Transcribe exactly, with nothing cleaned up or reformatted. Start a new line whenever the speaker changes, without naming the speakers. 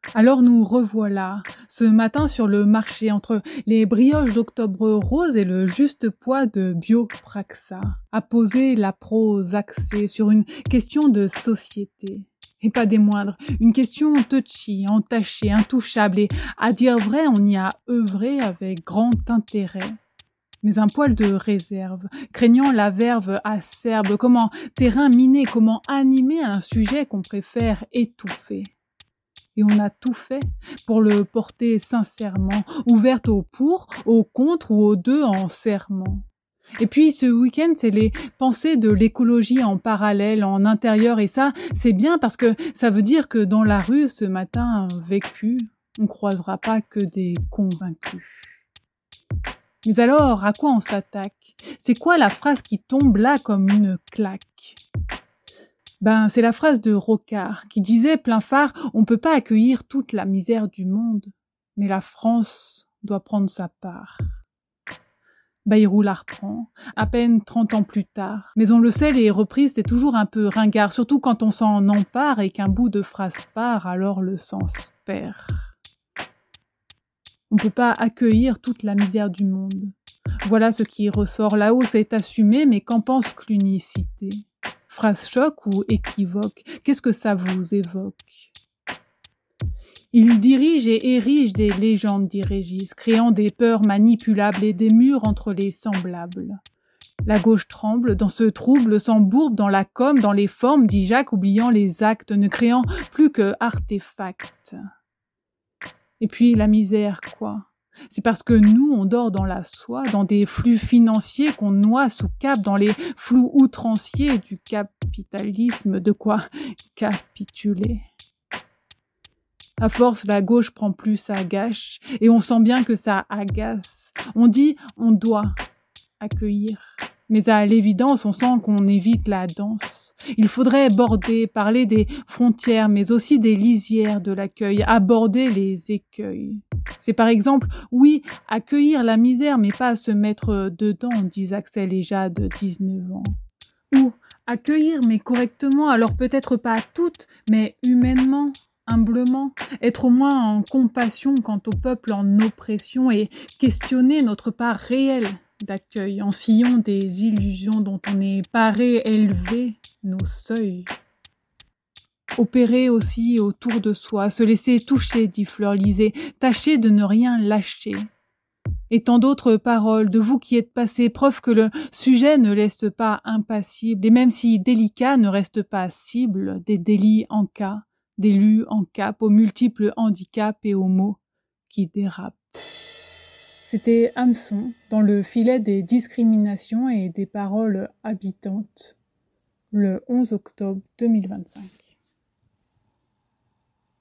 Alors nous revoilà, ce matin sur le marché, entre les brioches d'Octobre Rose et le juste poids de Biopraxa, à poser la prose axée sur une question de société. Et pas des moindres, une question touchy, entachée, intouchable, et à dire vrai, on y a œuvré avec grand intérêt. Mais un poil de réserve, craignant la verve acerbe, comment terrain miné, comment animer un sujet qu'on préfère étouffer. Et on a tout fait pour le porter sincèrement, ouverte au pour, au contre ou aux deux en serment. Et puis ce week-end, c'est les pensées de l'écologie en parallèle, en intérieur, et ça, c'est bien parce que ça veut dire que dans la rue, ce matin vécu, on croisera pas que des convaincus. Mais alors, à quoi on s'attaque ? C'est quoi la phrase qui tombe là comme une claque ? Ben, c'est la phrase de Rocard qui disait plein phare, on peut pas accueillir toute la misère du monde, mais la France doit prendre sa part. Bayrou la reprend, à peine trente ans plus tard. Mais on le sait, les reprises, c'est toujours un peu ringard, surtout quand on s'en empare et qu'un bout de phrase part, alors le sens perd. On peut pas accueillir toute la misère du monde. Voilà ce qui ressort là-haut, c'est assumé, mais qu'en pense l'unicité ? Phrase choc ou équivoque, qu'est-ce que ça vous évoque ? Il dirige et érige des légendes, dit Régis, créant des peurs manipulables et des murs entre les semblables. La gauche tremble, dans ce trouble s'embourbe dans la com, dans les formes, dit Jacques, oubliant les actes, ne créant plus que artefacts. Et puis la misère, quoi ? C'est parce que nous, on dort dans la soie, dans des flux financiers qu'on noie sous cap, dans les flous outranciers du capitalisme, de quoi capituler. À force, la gauche prend plus sa gâche, et on sent bien que ça agace. On dit, on doit accueillir. Mais à l'évidence, on sent qu'on évite la danse. Il faudrait border, parler des frontières, mais aussi des lisières de l'accueil, aborder les écueils. C'est par exemple, oui, accueillir la misère, mais pas se mettre dedans, disent Axel et Jade, dix-neuf ans. Ou accueillir, mais correctement, alors peut-être pas toutes, mais humainement, humblement, être au moins en compassion quant au peuple en oppression et questionner notre part réelle d'accueil, en sillon des illusions dont on est paré, élevé, nos seuils. Opérer aussi autour de soi, se laisser toucher, dit Fleur-Lysée, tâcher de ne rien lâcher. Et tant d'autres paroles, de vous qui êtes passés, preuve que le sujet ne laisse pas impassible, et même si délicat, ne reste pas cible, des délits en cas, des lus en cap, aux multiples handicaps et aux mots qui dérapent. C'était Hameçon, dans le filet des discriminations et des paroles habitantes, le onze octobre deux mille vingt-cinq.